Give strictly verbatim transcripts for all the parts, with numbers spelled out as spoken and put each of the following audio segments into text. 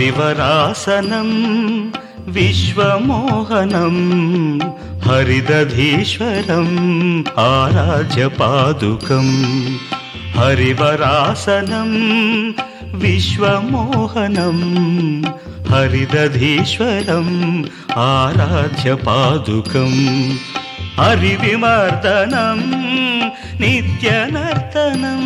హరివరాసనం విశ్వమోహనం హరిదధీశ్వరం ఆరాధ్య పాదుకం. హరివరాసనం విశ్వమోహనం హరిదధీశ్వరం ఆరాధ్య పాదుకం. హరివిమర్దనం నిత్యనర్తనం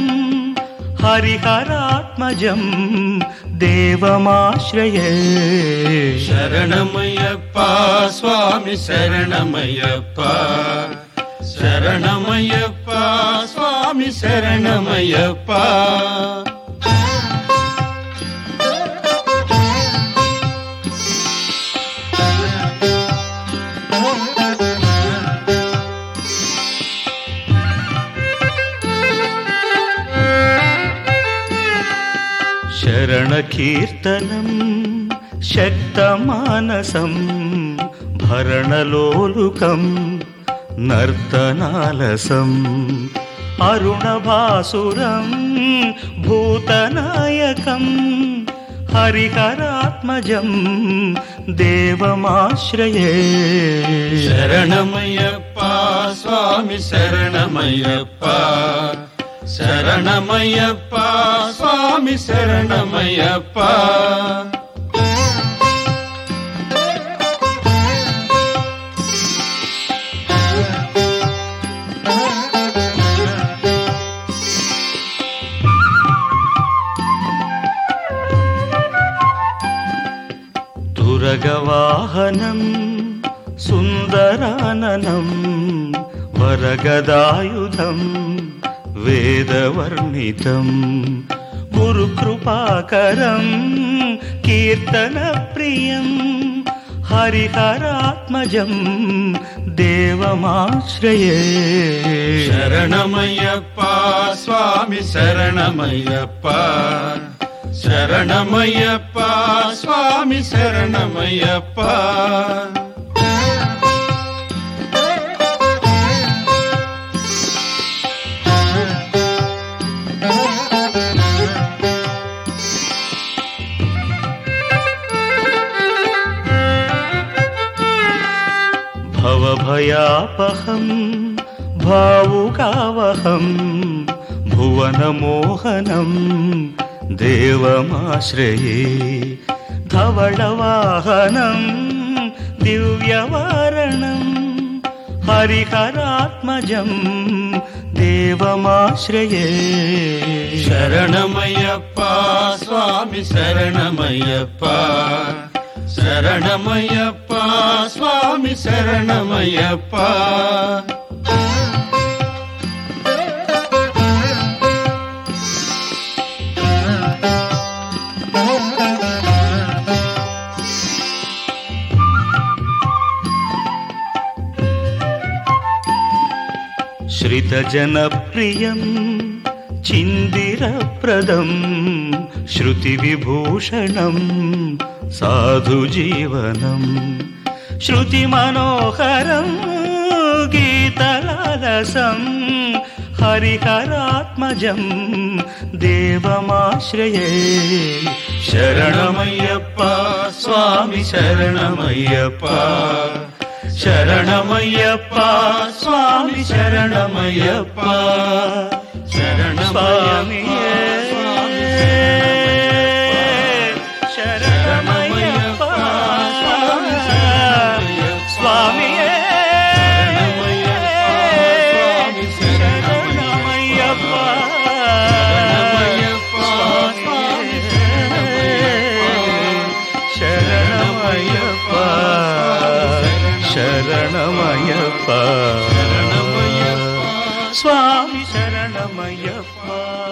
హరిహరాత్మజం దేవమాశ్రయే. శరణమయ్యప్ప స్వామి శరణమయ్యప్ప, శరణమయ్యప్ప స్వామి శరణమయ్యప్ప. శరణకీర్తనం శక్తమానసం భరణలోలుకం నర్తనాలసం అరుణభాసురం భూతనాయకం హరిహరాత్మజం దేవమాశ్రయే. శరణమయ్యప్ప స్వామి శరణమయ్యప్ప, శరణమయ్యప్ప స్వామి శరణమయ్యప్ప. తురగవాహనం సుందరాననం వరగదాయుధం వేదవర్ణితం గురుకృపాకరం కీర్తనప్రియం హరిహరాత్మజం దేవమాశ్రయే. శరణమయ్యప్ప స్వామి శరణమయ్యప్ప, శరణమయ్యప్ప స్వామి శరణమయ్యప్ప. భవభయాపహం భావుకావహం భువనమోహనం దేవమాశ్రయే. ధవళవాహనం దివ్యవారణం హరిహరాత్మజం దేవమాశ్రయే. శరణమయ్యప్ప స్వామి శరణమయ్యప్ప, శరణమయ్యప్ప స్వామి శరణమయ్యప్ప. శ్రితజనప్రియం చిందిరప్రదం శృతివిభూషణం సాధుజీవనం శృతిమనోహరం గీతలాలసం హరిహరాత్మజం దేవమాశ్రయే. శరణమయ్యప్ప స్వామి శరణమయ్యప్ప, శరణమయ్యప్ప స్వామి శరణమయ్యప్ప. శరణమయ్యప్ప శరణమయ్యప్ప స్వామియే శరణమయ్యప్ప శరణమయ్యప్ప శరణమయ్యప్ప స్వామి శరణమయ్యప్ప.